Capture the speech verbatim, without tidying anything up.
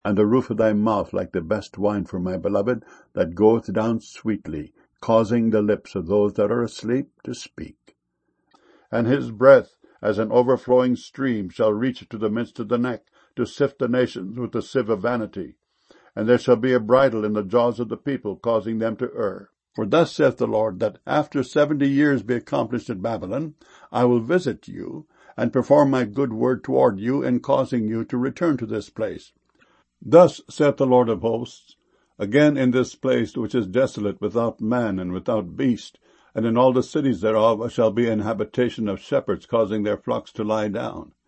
and the roof of thy mouth like the best wine for my beloved, that goeth down sweetly, causing the lips of those that are asleep to speak. And his breath, as an overflowing stream, shall reach to the midst of the neck, to sift the nations with the sieve of vanity. And there shall be a bridle in the jaws of the people, causing them to err. For thus saith the Lord, that after seventy years be accomplished at Babylon, I will visit you, and perform my good word toward you, in causing you to return to this place. Thus saith the Lord of hosts, again in this place which is desolate, without man and without beast, and in all the cities thereof shall be an habitation of shepherds, causing their flocks to lie down.